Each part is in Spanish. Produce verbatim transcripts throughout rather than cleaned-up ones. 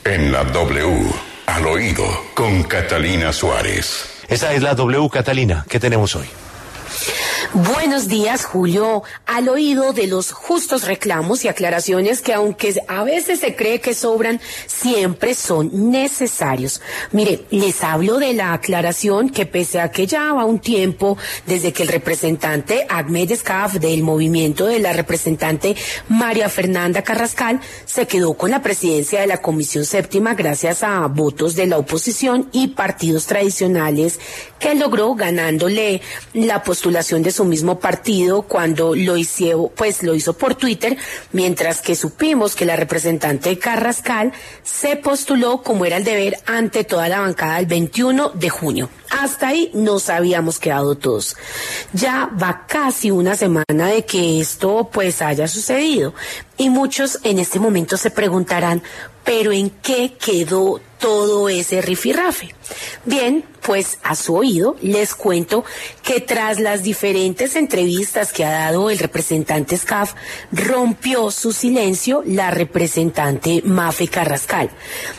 En la W, al oído, con Catalina Suárez. Esa es la W, Catalina. ¿Qué tenemos hoy? Buenos días, Julio. Al oído de los justos reclamos y aclaraciones que, aunque a veces se cree que sobran, siempre son necesarios. Mire, les hablo de la aclaración que, pese a que ya va un tiempo desde que el representante Ahmed Escaf del movimiento de la representante María Fernanda Carrascal se quedó con la presidencia de la Comisión Séptima gracias a votos de la oposición y partidos tradicionales, que logró ganándole la postulación de su mismo partido cuando lo hizo, pues lo hizo por Twitter, mientras que supimos que la representante Carrascal se postuló, como era el deber, ante toda la bancada el veintiuno de junio. Hasta ahí nos habíamos quedado todos. Ya va casi una semana de que esto pues haya sucedido, y muchos en este momento se preguntarán, ¿pero en qué quedó todo ese rifirrafe? Bien, pues a su oído les cuento que tras las diferentes entrevistas que ha dado el representante Escaf, rompió su silencio la representante Mafe Carrascal.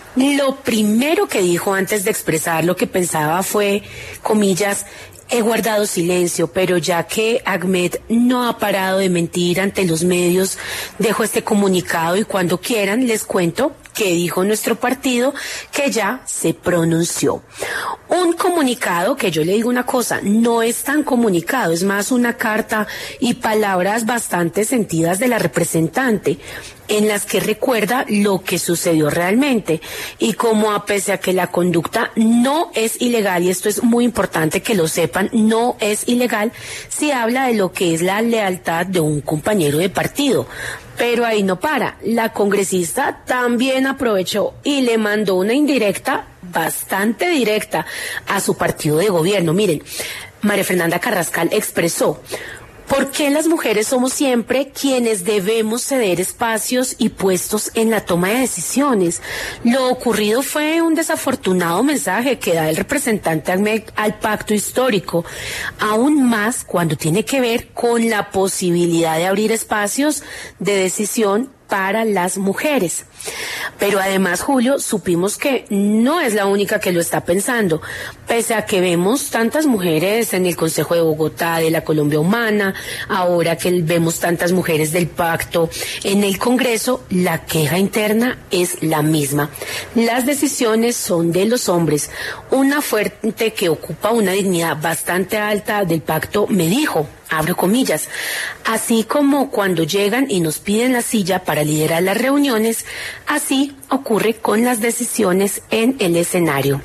Lo primero que dijo antes de expresar lo que pensaba fue, comillas, he guardado silencio, pero ya que Ahmed no ha parado de mentir ante los medios, dejo este comunicado y cuando quieran les cuento que dijo nuestro partido que ya se pronunció. Un comunicado que, yo le digo una cosa, no es tan comunicado, es más una carta y palabras bastante sentidas de la representante, en las que recuerda lo que sucedió realmente y como, a pesar de que la conducta no es ilegal, y esto es muy importante que lo sepan, no es ilegal, se habla de lo que es la lealtad de un compañero de partido. Pero ahí no para, la congresista también aprovechó y le mandó una indirecta, bastante directa, a su partido de gobierno. Miren, María Fernanda Carrascal expresó: ¿por qué las mujeres somos siempre quienes debemos ceder espacios y puestos en la toma de decisiones? Lo ocurrido fue un desafortunado mensaje que da el representante Ahmed al pacto histórico, aún más cuando tiene que ver con la posibilidad de abrir espacios de decisión para las mujeres. Pero además, Julio, supimos que no es la única que lo está pensando, pese a que vemos tantas mujeres en el Consejo de Bogotá de la Colombia Humana, ahora que vemos tantas mujeres del pacto en el Congreso, la queja interna es la misma. Las decisiones son de los hombres. Una fuente que ocupa una dignidad bastante alta del pacto me dijo, abro comillas, así como cuando llegan y nos piden la silla para liderar las reuniones, así ocurre con las decisiones en el escenario.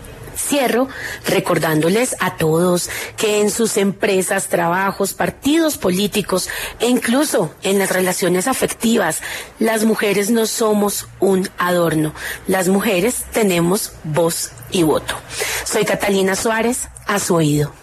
Cierro recordándoles a todos que en sus empresas, trabajos, partidos políticos e incluso en las relaciones afectivas, las mujeres no somos un adorno. Las mujeres tenemos voz y voto. Soy Catalina Suárez, a su oído.